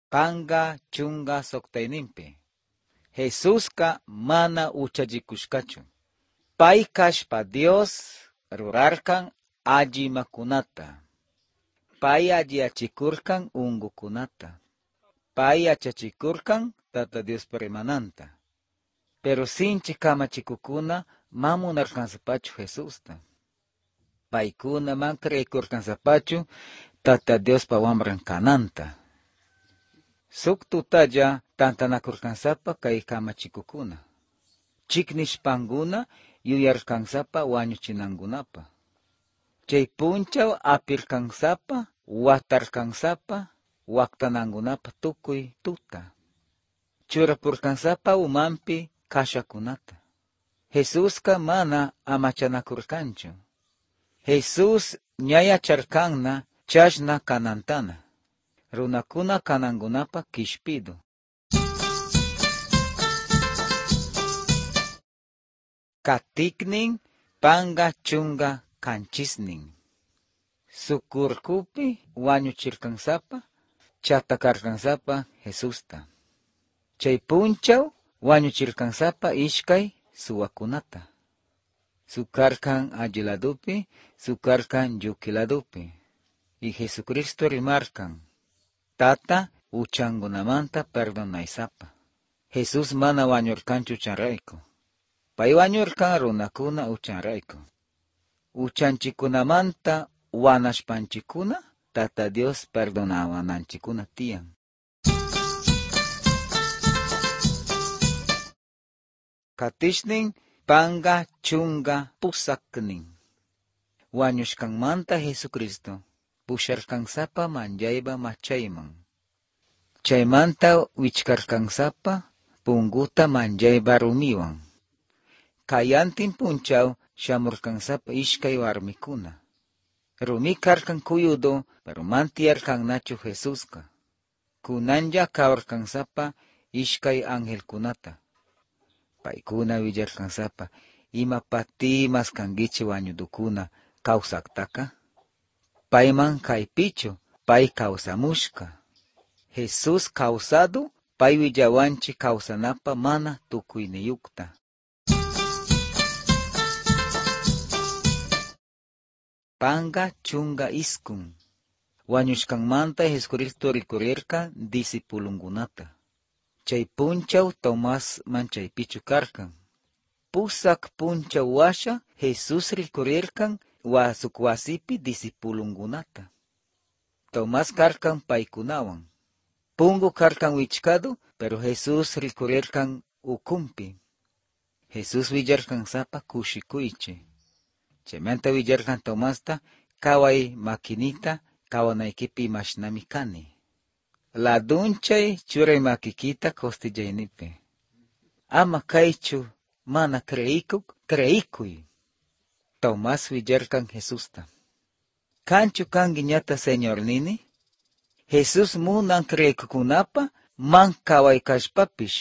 Panga chunga soktayninpi. Jesuska mana uchallikushkachu. Pay kashpa Dios rurarkan allimakunata. Pay alliachikurkan ungukunata. Pay achachikurkan Tata Dios primananta. Pero sinchi kamachikukuna mamunarkansapachu Jesusta. Paykuna man creekurkansapachu Tata Dios pa wamran kananta. Suk tutalla tantanakurkansapa kay kamachikukuna. Chiknishpankuna yuyarkansapa wañuchinankunapa. Chay punchaw apirkansapa, watarkansapa, waktanankunapa tukuy tuta. Churapurkansapa umanpi kashakunata. Jesuska mana amachanakurkanchu. Jesus ñayacharkanna chashna kanantana. Runakuna kanankunapa kishpidu. Katiknin panga chunga kanchisnin. Sukurkupi wañuchirkansapa, chatakarkansapa Jesusta. Chay punchaw wañuchirkansapa ishkay suwakunata. Sukarkan alliladupi, sukarkan yukiladupi. Y Jesucristo rimarkan. Tata uchangunamanta perdonaysapa. Jesus mana wañurkanchu chanrayku. Pay wañurkan runakuna uchanrayku. Uchanchikunamanta wanashpanchikuna Tata Dios perdonawananchikuna tiyan. Katishnin panga chunga pusaknin. Wañushkanmanta Jesucristo pusharkansapa manjayba machayman. Chaymanta wichkarkansapa punguta manjayba rumiwan. Kayantin punchaw shamurkansapa ishkay warmikuna. Rumikarkan kuyudo, pero mantiyarkannachu Jesuska. Kunanja kawarkansapa ishkay angelkunata. Paykuna willarkansapa imapatimas kankichi wañudukuna kawsaktaka. Payman kaypichu, pay kawsamushka. Jesus kawsadu, pay willawanchi kawsanapa mana tukuyniyukta. Panga chunga iskun. Wañushkanmanta Jesucristo rikurirka disipulunkunata. Chay punchaw Tomás manchaypichu karkan. Pusak punchaw washa Jesus rikurirkan wasuk wasipi disipulunkunata. Tomás karkan paykunawan. Pungu karkan wichkadu, pero Jesus rikurirkan ukumpi. Jesus willarkansapa kushikuychi. Chaymanta willarkan Tomásta kaway makinita kawanaykipi imashnami kani. Ladunchay churay makikita kostillaynipi. Ama kaychu mana creikuk, creikuy. Tomás willarkan Jesusta. Kanchu kanki ñata Señor nini? Jesus munan creikukunapa man kaway kashpapish.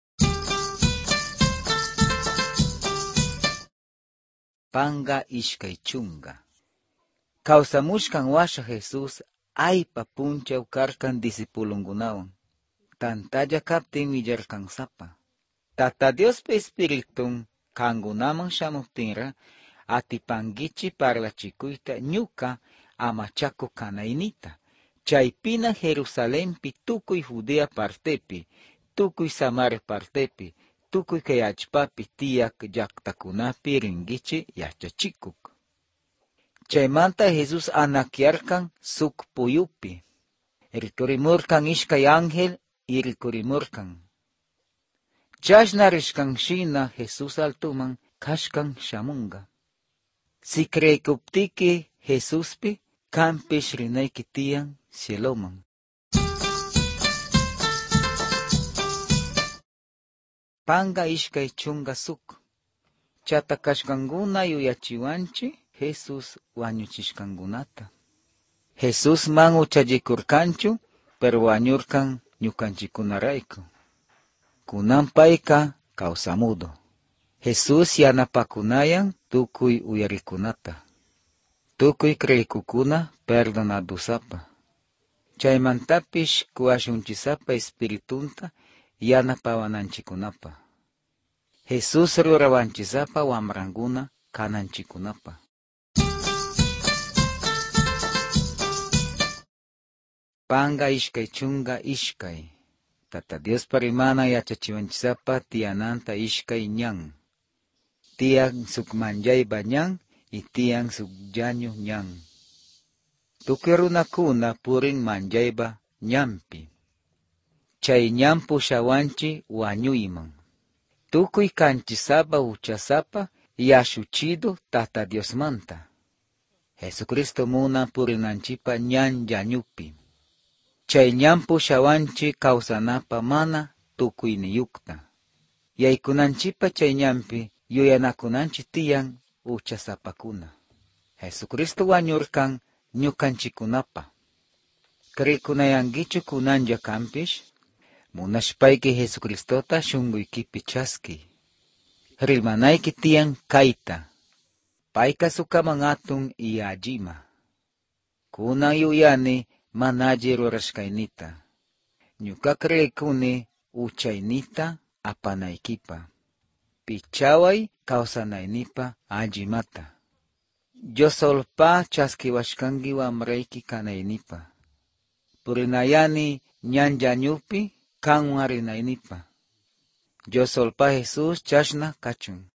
Panga ishkay chunga. Kawsamushkan washa Jesus aypa punchaw karkan disipulunkunawan. Tantalla kaptin willarkansapa. Tata Diospa Espiritun kankunaman shamuptinra atipankichi parlachikuyta ñuka amachaku kanaynita. Chaypina Jerusalempi tukuy Judea partepi, tukuy Samaria partepi, tukuy kay allpapi tiyak llaqtakunapi rinkichi yachachikuk. Chaymanta Jesus anakyarkan suk puyupi. Rikurimurkan ishkay ángel y rikurimurkan. Chashna rishkanshina Jesus altuman kashkan shamunga. Si creykuptiki Jesuspi kampish rinayki tiyan cieloman. Panga ishkay chunga suk. Chatakashkankuna yuyachiwanchi Jesus wañuchishkankunata. Jesus man uchallikurkanchu, pero wañurkan ñukanchikunarayku. Kunan payka kawsamudo. Jesus yanapakunayan tukuy uyarikunata. Tukuy creykukuna perdonadusapa. Chaymantapish kuwashunchisapa espiritunta yanapawananchikunapa. Jesus rurawanchisapa wamrankuna kananchikunapa. Panga ishkay chunga ishkay. Tata Dios parimana yachachiwanchisapa tiyananta ishkay ñan. Tiyan sukmanjayba ñan y tiyan sukllañu ñan. Tukuy runakuna purin manjayba ñanpi. Chay ñan pushawanchi wañuyman. Tukuy kanchisapa uchasapa yashuchidu Tata Dios manta. Jesucristo muna purinanchipa ñan llañupi. Chay ñan pushawanchi kawsanapa mana tukuyniyukta. Yaykunanchipa chay ñanpi yuyanakunanchi tiyan uchasapakuna. Jesucristo wañurkan ñukanchikunapa. Krikunayankichu kunanja kampish, munashpayki Jesucristota shunquykipi chaski. Rilmanayki tiyan kayta. Payka sukaman atun y allima. Kunan yuyani manaji rurashkaynita. Ñuka krikuni uchaynita apanaykipa. Pichaway kawsanaynipa allimata. Yosolpa chaskiwashkanki wamrayki kanaynipa. Purinayani ñan llañupi kanwan rinaynipa. Yosolpa Jesus chashna kachun.